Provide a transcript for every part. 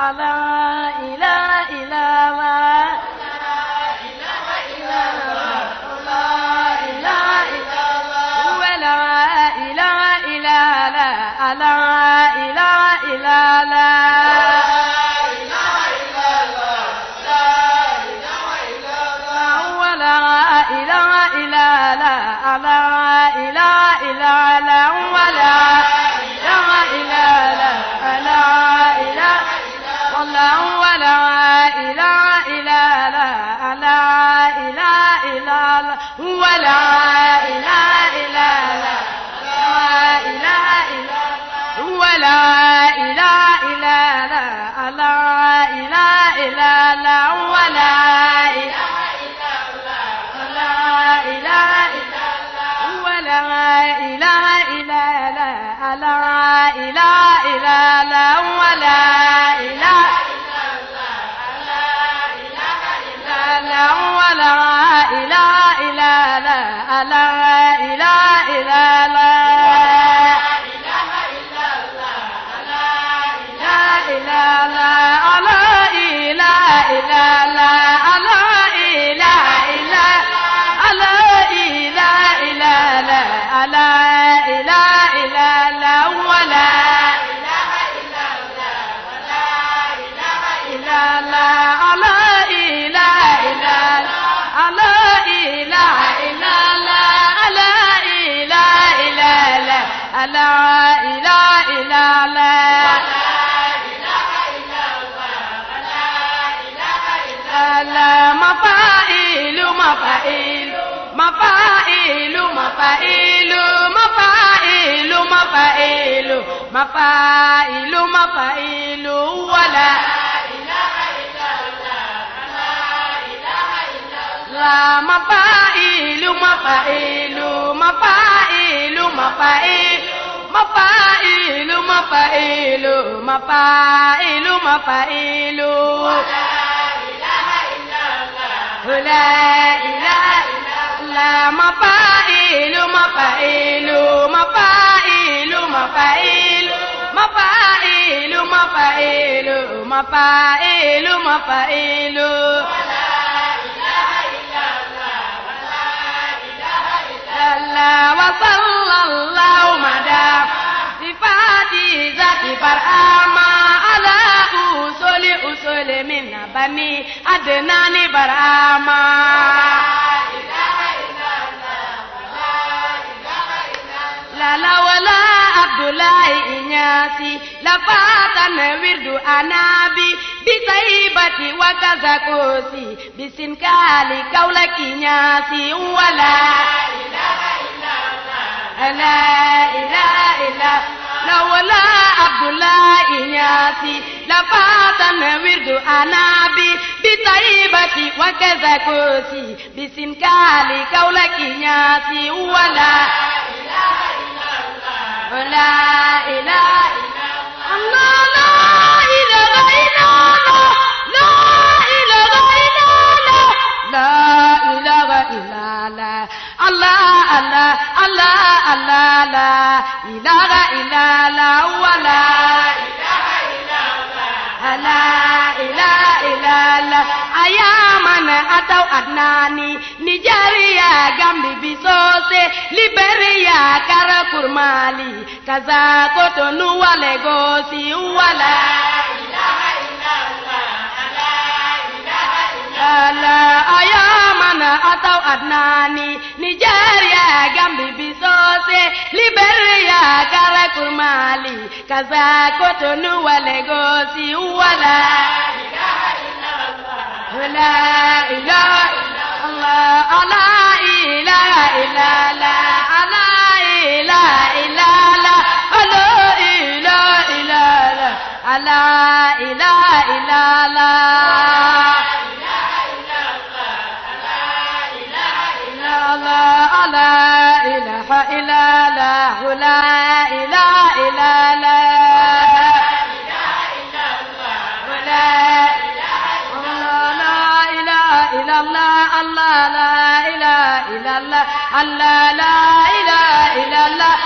Allah ilaha illallah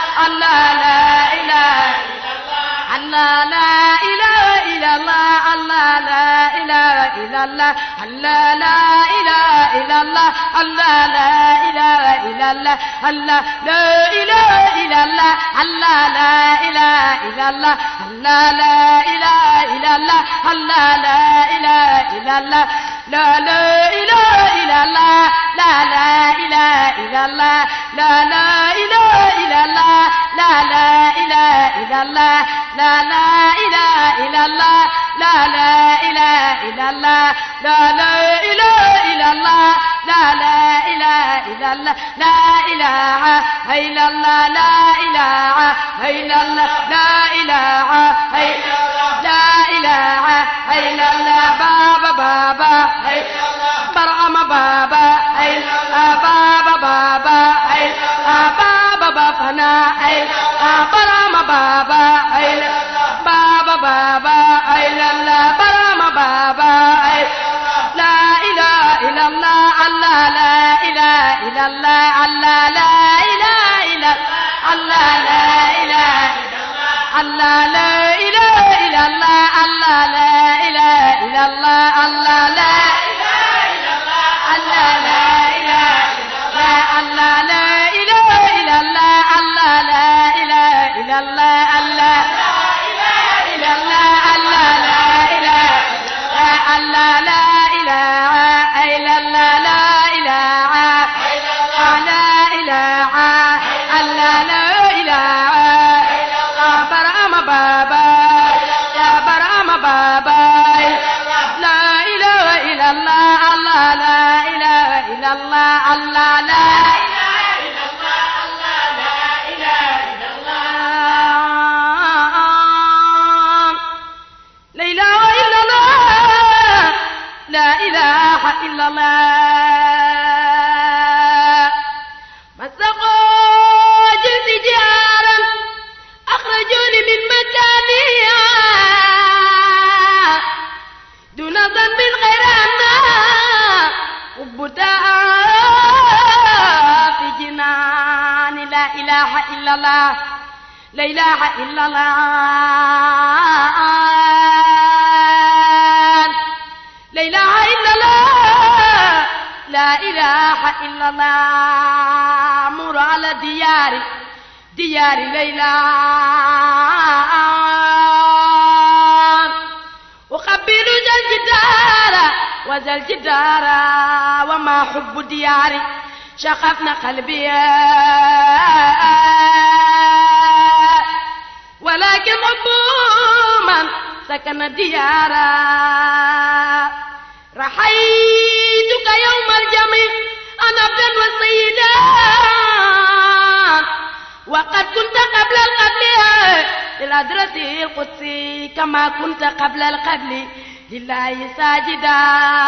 Allah إلا الله الله لا إله إلا الله الله لا إله إلا الله الله لا إله إلا الله الله لا إله إلا الله الله لا إله إلا الله الله لا إله إلا الله لا لا إله إلا الله لا لا إله إلا الله لا لا إله إلا الله لا لا إله إلا الله لا لا إله إلا الله لا لا إله إلا الله لا لا إله إلا الله لا لا إله إلا الله لا إله إلا الله لا إله إلا الله لا إله إلا الله لا إله إلا الله بابا بابا برأم بابا بابا بابا بابا بفنا برأم بابا بابا بابا إلا الله برأم بابا لا إله إلا الله الله لا إله إلا الله الله لا إله إلا الله لا إله الله لا إله إلا الله الله لا إله إلا الله الله لا الله لا إله الله لا إله إلا الله الله لا إله إلا الله الله لا إله إلا الله الله لا إله الله لا إله إلا الله لا إله لا إله الله لا إله برأم بابا يا برأم بابا لا إله إلا الله الله لا إله إلا الله الله لا إله إلا الله الله لا إله إلا الله لا إله إلا الله لا إله إلا الله مسقوا جلد جارا أخرجوني من مكاني دون ذنب غير أنها وبداء في جنان لا إله إلا الله لا إله إلا الله لا إله إلا الله لا إله إلا الله مر على ديار ليلى وخبر ذا الجدار وذا الجدار وما حب دياري شغفنا قلبي ولكن حب من سكن ديارا رحيتك يوم الجميع أنا ابن وسيدا وقد كنت قبل القبل للأدرة القدسي كما كنت قبل القبل لله ساجدا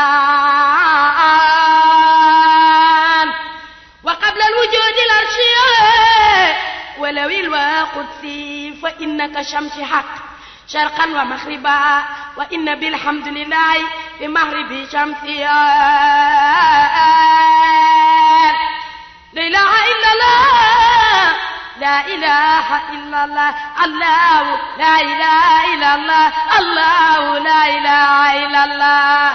وقبل الوجود الأرشي ولو القدسي فإنك شمس حق شرقا ومغربا وإن بالحمد لله بمغرب شمسي لا إله إلا الله لا إله إلا الله الله لا إله إلا الله الله لا إله إلا الله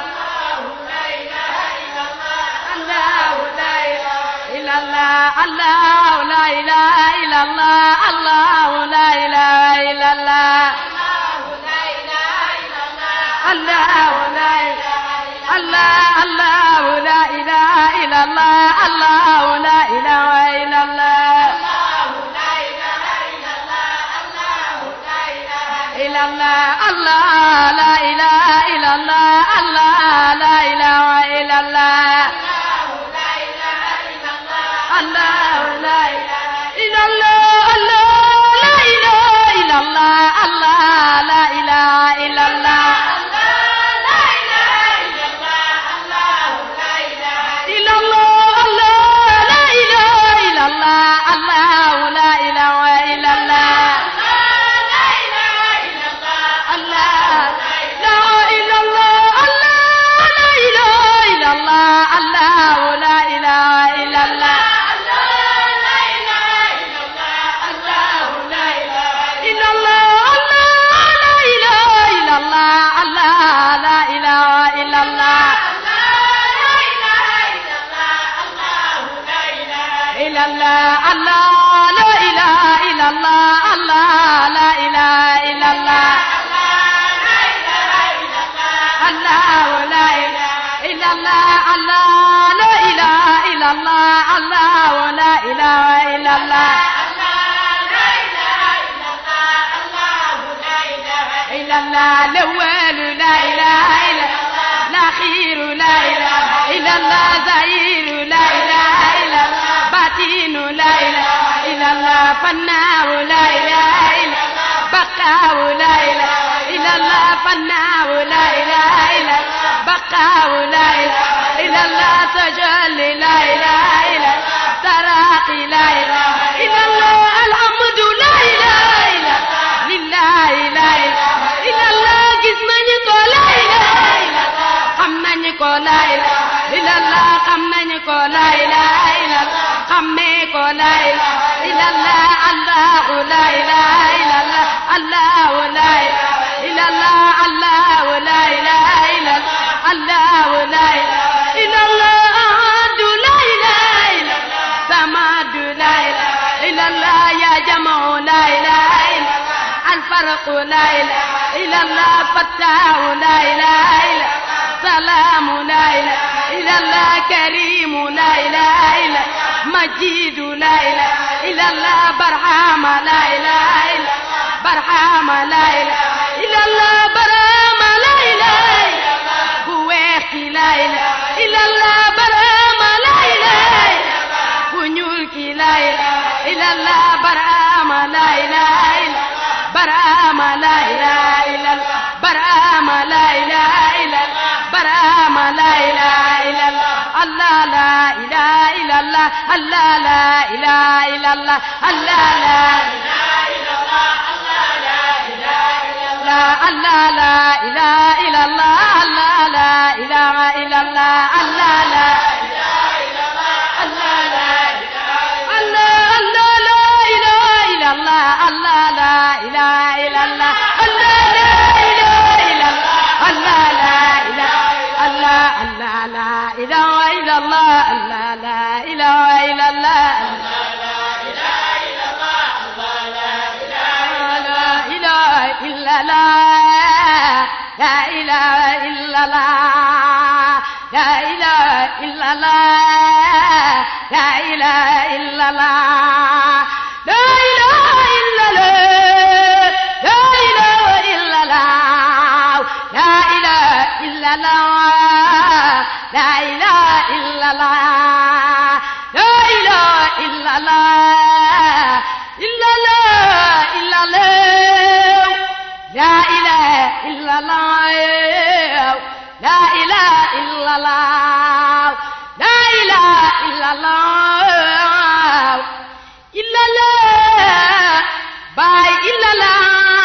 الله لا إله إلا الله الله لا إله إلا الله الله لا إله إلا الله الله لا إله الله لا إله إلا الله الله لا إله إلا الله إلا الله الله لا إله إلا الله الله لا إله إلا الله الله لا إله إلا الله الله لا إله إلا الله الله لا إله إلا الله illallah Allah la ilaha illallah Allah la ilaha illallah Allah la ilaha illallah Allah la ilaha illallah Allah la ilaha illallah الله الأول لا إله إلا الله الأخير لا إله إلا الله ظهير لا إله إلا الله باطن لا إله إلا الله فناء لا إله إلا الله بقاء لا إله إلا الله فناء لا إله إلا الله بقاء لا إله إلا الله تجلي لا إله إلا الله تراقي لا إله إلا الله الحمد لا إله إلا الله لله لا إله إلا الله gis nañu ko la ilaha illallah xam nañu ko la ilaha illallah xam nañu ko la ilaha illallah xammee ko la ilaha illallah Allah la ilaha illallah Allah la ilaha illallah Allah la ilaha illallah Allah la ilaha illallah ahad la ilaha illallah samad la ilaha illallah ya jama'u la ilaha illallah الفرق لا إله إلا الله فتاح لا إله إلا سلام لا إله إلا الله كريم لا إله إلا مجيد لا إله إلا الله برحام لا إله إلا برحام لا إله إلا الله برحام لا إله إلا بويخ لا إله إلا الله برحام لا إله إلا بنيولك لا إله إلا الله برحام لا إله إلا برام لا إله إلا الله برام لا إله إلا الله برام لا إله إلا الله الله لا إله إلا الله الله لا إله إلا الله الله لا إله إلا الله الله لا إله إلا الله الله لا إله إلا الله الله لا إله إلا الله الله لا الله الله لا إله إلا الله الله لا إله إلا الله الله لا إله الله الله لا إله إلا الله الله لا إله إلا الله لا إله إلا الله لا إله إلا الله لا إله إلا الله لا إله إلا الله لا إله إلا الله لا إله إلا الله لا إله إلا الله لا إله إلا الله لا إله إلا الله إلا الله إلا الله لا إله إلا الله لا إله إلا الله لا إله إلا الله إلا الله باي إلا الله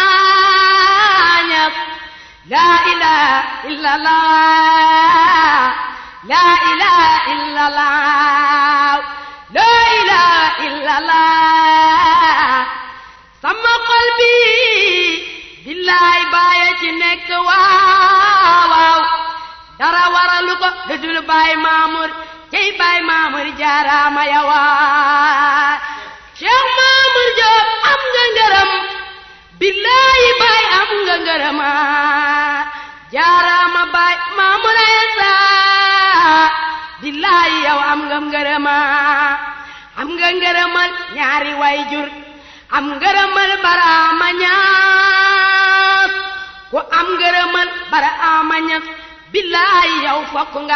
لا إله إلا الله لا إله إلا الله لا إله إلا الله sama qalbi billahi baye ci nek waaw dara waralu ko dudul baay Mamour cey baay Mamour jaarama yawa Cheikh Mamour Diop am nga ngërëm billahi baay am nga ngërëm jaarama baay Mamour Insa billahi yow am nga ngërëmal ñaari wayjur am ngërëmal Barama Ñas ku am ngërëmal Barama Ñas billahi yow fokk nga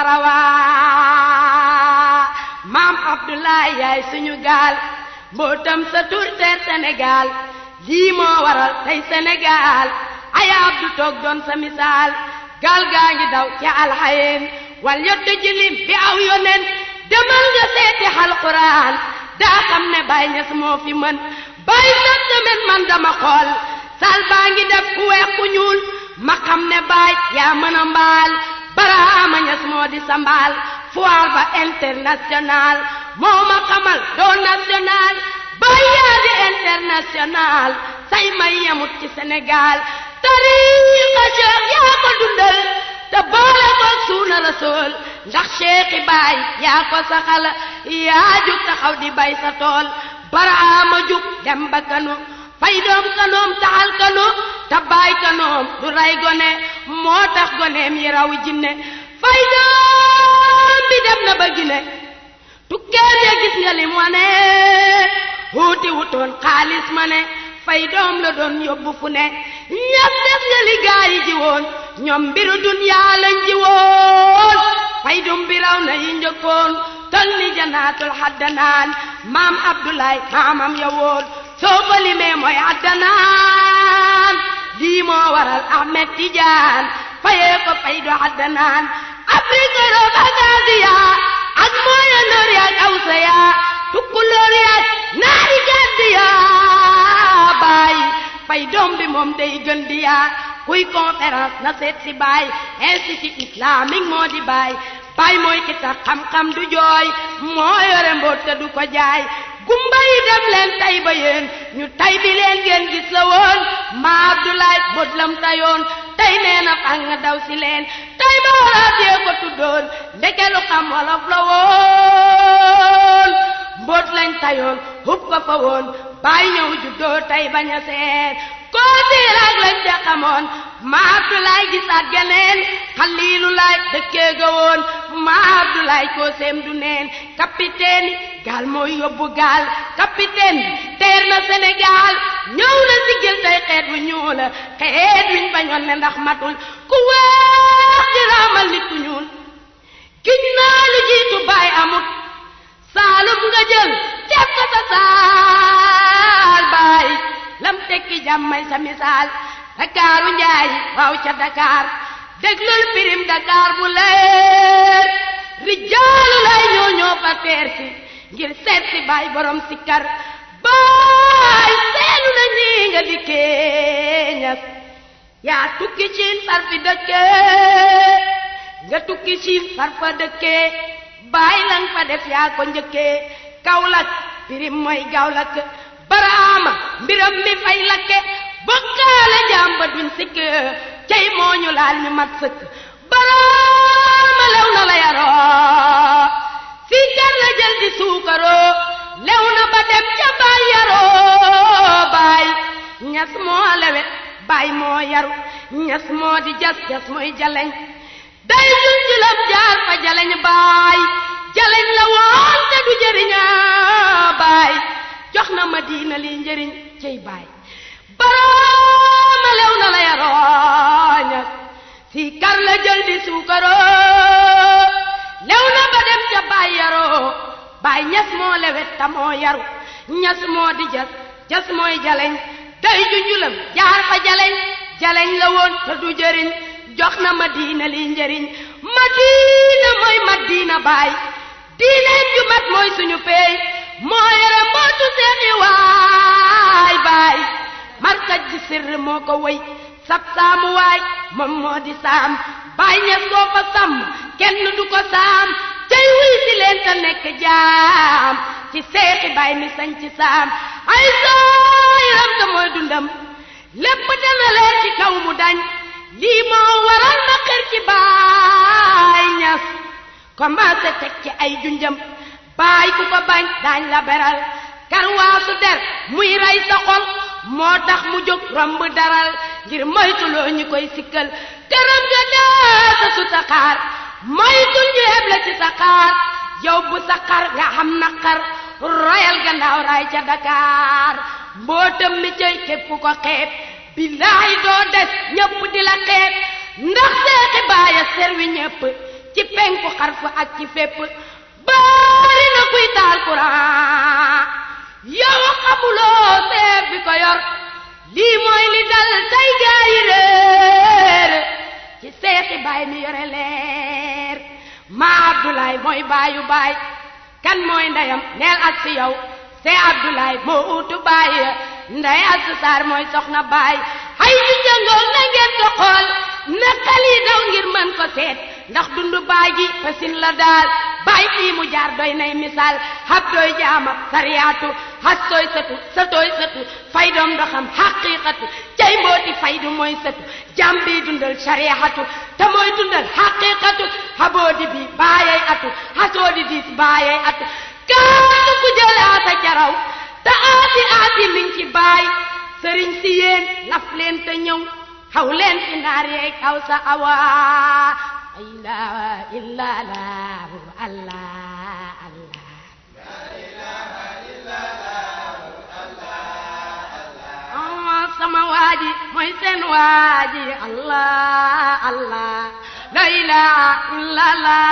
rawaa maam Abdoulaye yaay suñu gaal mbootam sa tur teer Sénégal lii moo waral tey Sénégal ay Abdu toog doon sa misaal gaal gaa ngi daw ca alxayeen wal yottu jilim bi aw yonen demal nga seeti alquran daa xam ne Baay Ñas moo fi mën Baay sa semaine man dama xool sal baa ngi def ku weex ku ñuul ma xam ne Baay yaa mën a mbaal Barama Ñas moo di sa mbaal foire ba international moo ma xamal doo national Baay yaa di international say may yamut ci Sénégal tariqa Cheikh yaa ko dundal te boole ko suuna Rasul ndax Cheikh Baay yaa ko saxal yaa jug taxaw di bay sa tool Baraama jug dem ba Kano fay doom Kanoom taxal Kano te baay Kanoom du ray gone moo tax goneem yi raw jinne fay doom bi dem na ba Gine tukkee ya gis nga lim wane wuti wutoon xaalis ma ne fay doom la doon yóbbu fu ne ñas des nga li gaa yi ji woon ñoom mbiru dunyaa lañ ji woon fay dum bi raw na yi njëkkoon tol ni janaatul xaddanaan maam Abdoulaye maamam ya woon soo ko limee mooy xaddanaan lii moo waral Ahmed Tidiane fayee ko fay du xaddanaan Afrique roog ak Aasiya ak mooya noor yaak awsa yaa tukkuloor yaak naari gàddi yaa baay fay doom bi moom day gën di yaa kuy conférence na seet si baay institut islamique moo di baay baay mooy ki tax xam-xam du jooy moo yore mboot te du ko jaay gumba yi dem leen tay ba yéen ñu tay bi leen ngeen gis la woon ma Abdoulaye bot lam tayoon tay nee na fang daw si leen tay ba waraat yee ko tuddoon ndeke lu xam wolof la woon mboot lañ tayoon hub ko fa woon baay ñëw juddoo tay bañ a seet koo siiraag lañ ca xamoon ma Abdoulaye gisaat geneen Xaliilu Laay dëkkee ga woon ma Abdoulaye koo seem du neen capitaine gaal mooy yóbbu gaal capitaine teer na Sénégal ñëw na siggil tey xeet wu ñuul xeet wiñ bañoon ne ndax matul ku weex di raamal nit ku ñuul giñ naa lu jiitu baay amut saalum nga jël def ko sa saal baay lam tekki jàmmay sa misaal Dakaaru Njaay waaw ca Dakar déglul pirim Dakar bu leer rijaalu lay ñoo fa teer si ngir seet si baay borom sikkar baay seenu na nii nga dikkee ñas yaa tukki ciin far fi dëkkee nga tukki ciin far fa dëkkee baay lang fa def yaa ko njëkkee Kaolack pirim mooy Gawlak Baraama mbiram mi fay lakke bokkaale jàmba duñ sikk cey moo ñu laal ñu mat sëkk Baraama lew na la yaroo si jar la jël di suukaroo lew na ba dem ca baay yaroo baay ñas moo lewet baay moo yaru ñas moo di jas jas mooy jaleñ day junjulam jaar fa jaleñ baay jaleñ la woon te du jëriña baay jox na Madina li njëriñ cey baay Baraama lew na la yaroo ñas si kar la jël di suukaroo lew na ba dem ca baay yaroo baay ñas moo lewet ta moo yaru ñas moo di jas jas mooy jaleñ day junjulam jaar fa jaleñ jaleñ la woon te du jëriñ jox na Madina li njëriñ Madina mooy Madina baay diineem ju mat mooy suñu peey moo yore mbootu seexi waay baay markaj ji sirr moo ko wëy sab saamu waay moom moo di saam baay ñas koo fa sàmm kenn du ko saam tey wuy si leen te nekk jaam ci seexi baay mi sañ ci saam ay sooyiram te mooy dundam lépp dana leer ci kaw mu dañ lii moo waral ma xër ci baay ñas commencé teg ci ay junjam baay ku ko bañ daañ la beral karwaasu der muy rey sa xol moo tax mu jóg romb daral ngir moytuloo ñu koy sikkal këram ga daasa su saxaar moytul ñu heb la ci saxaar yow bu saxaar nga xam naqar royal gannaaw raay ca Dakar mbootam mi cay képp ku ko xeeb billaahi doo des ñëpp di la xeeb ndax seexi baaya serwi ñëpp ci penku xarfu ak ci fépp bari na kuy taal Quran yow xamuloo seef bi ko yor lii mooy li dal tey gaa yi réer ci seexi baay mi yore leer ma Abdoulaye mooy baayu baay kan mooy ndeyam neel ak si yow see Abdoulaye moo uutu baay ndey ak saar mooy soxna baay hay ju jëngoog na ngeen ko xool na xel yi daw ngir mën ko seet ndax dundu baay gi fasin la daal baay fii mu jaar doy nay misaal hab doy jaamab sariyaatu has tooy sëtu sa tooy sëtu faydoom doxam xaqiiqatu cay mbooti faydu mooy sëtu jàm bi dundal sariyaatu te mooy dundal xaqiiqatu haboodi bi baay atu hasodi dis baye atu kaatu ku jëlaata jaraw ta aati mi ngi ci baay sëriñ si yéen laf leen te ñëw xaw leen ci naar yeey kaw sa awa la ilaha illa allah allah allah la ilaha illa allah sama waaji mooy seen waaji allah allah la ilaha illa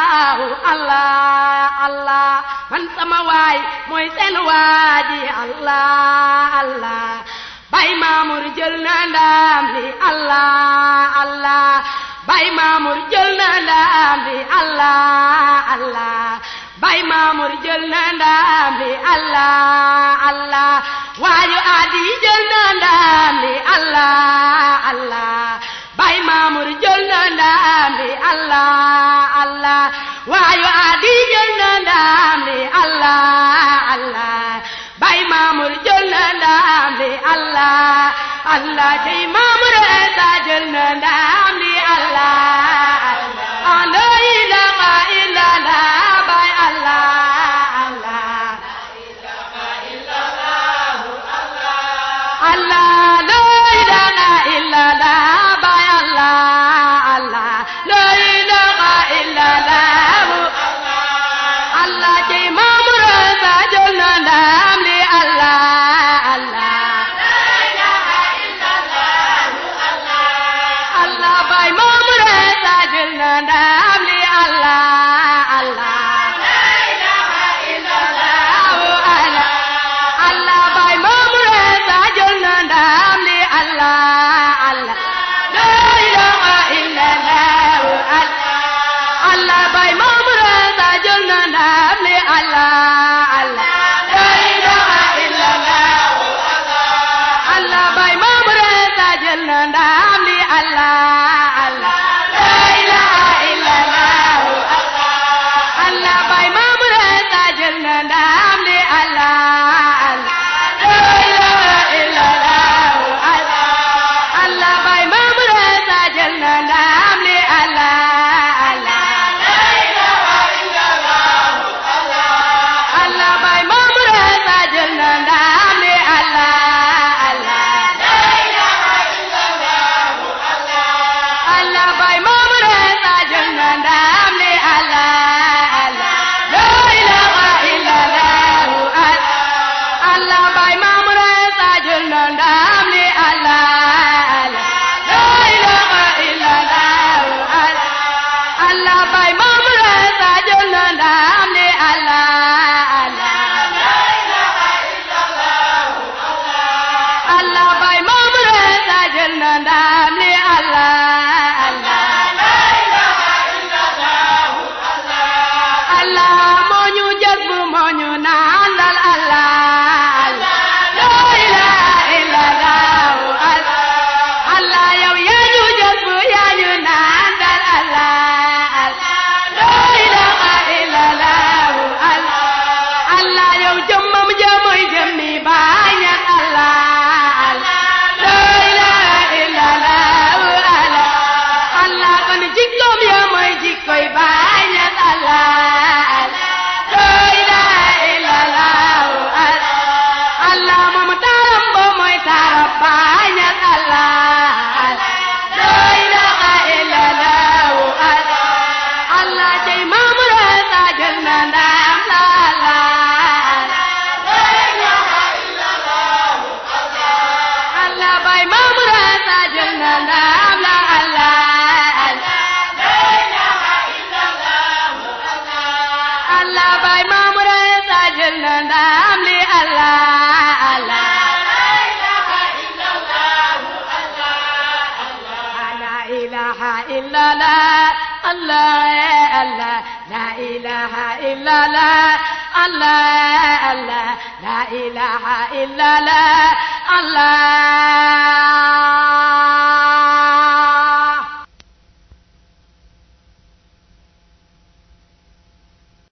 allah allah man sama waay mooy seen waaji allah allah Baay Maamur jël na ndam li allah allah Baay Maamur jël na ndam li allah allah Baay Maamur jël na ndam li allah allah waayu Adi jël na ndam li allah allah Baay Maamur jël na ndam li allah allah waayu Adi jël na ndam li allah allah Baay Maamur jël na ndam li allah allah tey Maamur Esa jël na ndam li allah la ilaha illallah Baay allah allah Allah la ilaha illallah Baay allah allah la ilaha illallah Allah tey Maamur Esa jël na ndam li Allah Allah la ilaha illallah Allah Baay Maamur Esa jël na ndam li Allah Allah la ilaha illallah Allah Baay Maamur Esa jël na ndam li Allah Allah la ilaha illallah Allah Baay Maamur Esa jël na ndam li Allah Allah la ilaha illallah Allah Baay Maamur Esa jël na ndam li Allah Allah la ilaha illallah Allah Baay Maamur Esa jël na ndam li Allah Allah la ilaha illallah Allah Baay Maamur Esa jël na ndam li Allah Allah la ilaha illallah Allah Baay Maamur Esa jël na ndam li Allah Allah la ilaha illallah Allah Baay Maamur Esa jël na ndam li Allah Allah la ilaha illallah Allah Baay Maamur Esa jël na ndam li Allah Allah la ilaha illallah Allah Baay Maamur Esa jël na ndam li Allah Allah la ilaha illallah Allah Baay Maamur Esa jël na ndam li Allah Allah la ilaha illallah Allah moo ñu jël bu moo ñu nandal Allah Allah la ilaha illallah Allah yow yaa ñu jël bu yaa ñu nandal Allah Allah la ilaha illallah Allah yow jëmmam ja mooy jëmmi Baay Ñas Allah Allah la ilaha illallah Allah kon jikkoom ya mooy jikkoy Baay Ñas Allah la ilaha illallah Allah moom taaram ba mooy taarab Baay Ñas Allah la ilaha illallah Allah tey Maamur Esa jël na ndam la Allah la ilaha illallah Allah Baay Maamur Esa jël na ndam la Allah la ilaha illallah Allah Baay Maamur Esa jël na ndam li Allah Allah la ilaha illallah la ilaha illallah Allah Allah la ilaha illallah Allah Allah la ilaha illallah Allah